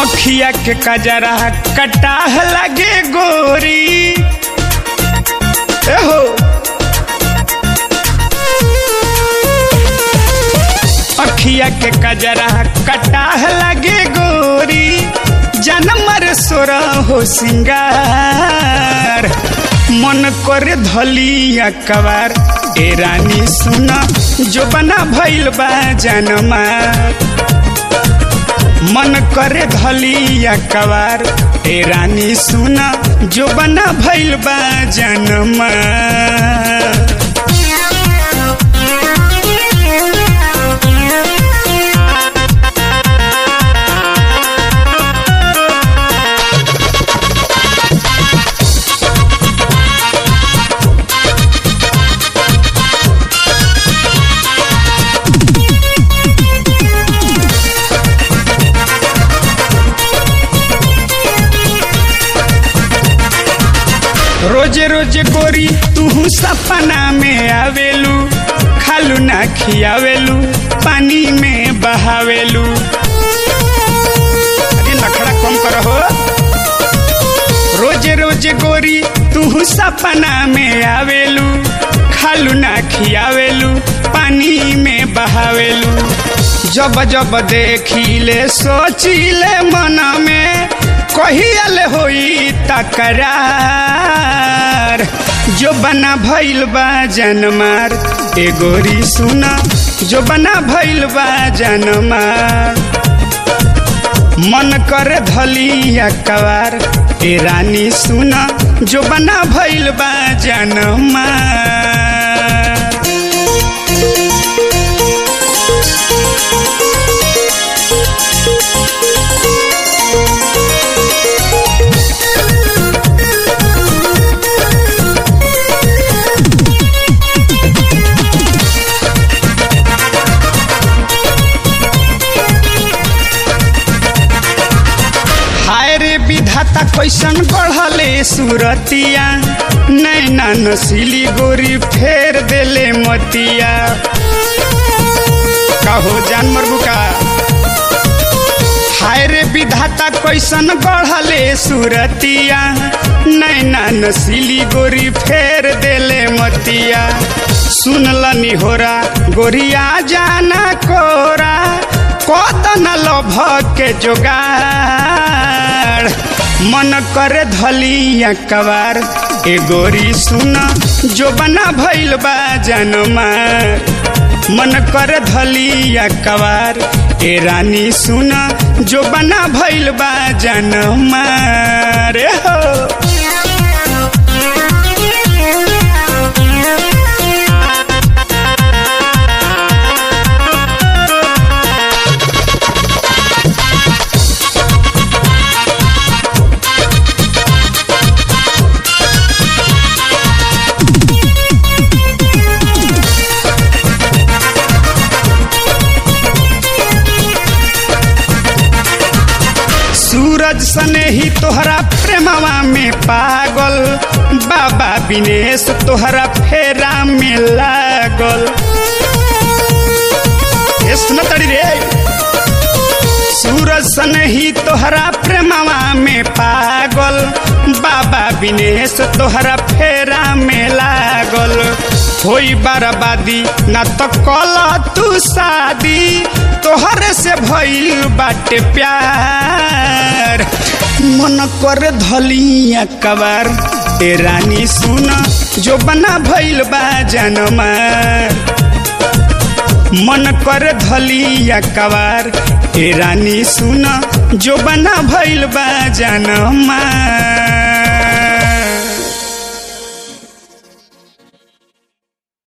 अखिया के कजरा कटाह लगे गोरी हो अखिया के कजरा कटाह लगे गोरी जनमर सोरा हो सिंगार मन करे धलिया कवार ए रानी सुना जो बना भइल बा जनमा मन करे धलिया कवार ए रानी सुना जो बना भइल बा जनमा रोजे रोजे गोरी तू सपना में आवेलू खालू ना खियावेलू पानी में बहावेलू अरे नखड़ा कम करहो रोजे रोजे गोरी तू सपना में आवेलू खालू ना खियावेलू पानी में बहावेलू जब जब देखिले सोचिले मन में कहियाले होई तकरार जो बना भइल बा जनमार ए गोरी सुना जो बना भइल बा जनमार मन करे धलिया कवार ए रानी सुना जो बना भइल बा जनमार विधाता कैसन बढ़ले सूरतिया नैना नसीली गोरी फेर देले मतिया कहो जान मरबू का हाय रे विधाता कैसन बढ़ले सूरतिया नैना नसीली गोरी फेर देले मतिया सुनलनी होरा गोरिया जाना कोरा कतन लभ के जोगार मन करे धलिया कवार ए गोरी सुना जो बना भइल बा जनमार मन करे धलिया कवार ए रानी सुना जो बना भइल बा जनमार हो सूरज सने ही तोहरा प्रेमवा में पागल बाबा विनेश तोहरा फेरा में लागल सुनतड़ी रे सूरज सने ही तोहरा प्रेमवा में पागल बाबा विनेश तोहरा फेरा में लागल होई बर्बादी ना तो कल तू शादी तोहरे से भइल बाटे प्यार मन कर धलिया कबार ए रानी सुना जो बना भइल बा जनमार मन कर धलिया कबार ए रानी सुना जो बना भइल बा जनमार।